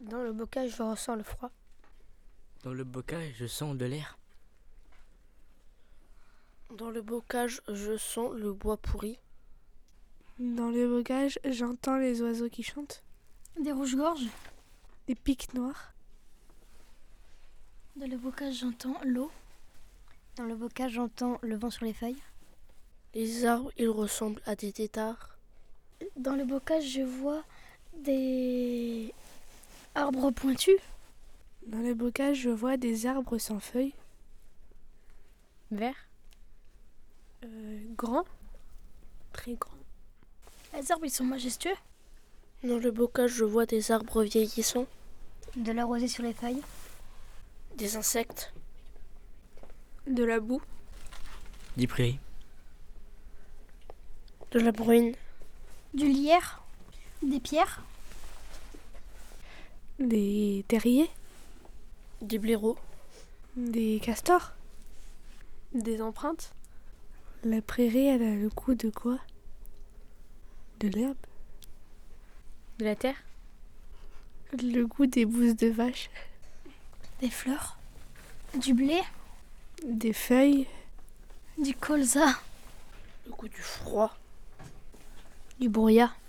Dans le bocage, je ressens le froid. Dans le bocage, je sens de l'air. Dans le bocage, je sens le bois pourri. Dans le bocage, j'entends les oiseaux qui chantent. Des rouges-gorges. Des pics noirs. Dans le bocage, j'entends l'eau. Dans le bocage, j'entends le vent sur les feuilles. Les arbres, ils ressemblent à des têtards. Dans le bocage, je vois des arbres pointus. Dans le bocage, je vois des arbres sans feuilles. Vert. Grands. Très grands. Les arbres, ils sont majestueux. Dans le bocage, je vois des arbres vieillissants. De la rosée sur les feuilles. Des insectes. De la boue. Des prairies. De la bruine. Du lierre. Des pierres. Des terriers. Des blaireaux. Des castors. Des empreintes. La prairie, elle a le goût de quoi? De l'herbe. De la terre. Le goût des bousses de vache. Des fleurs. Du blé. Des feuilles. Du colza. Le goût du froid. Du brouillard.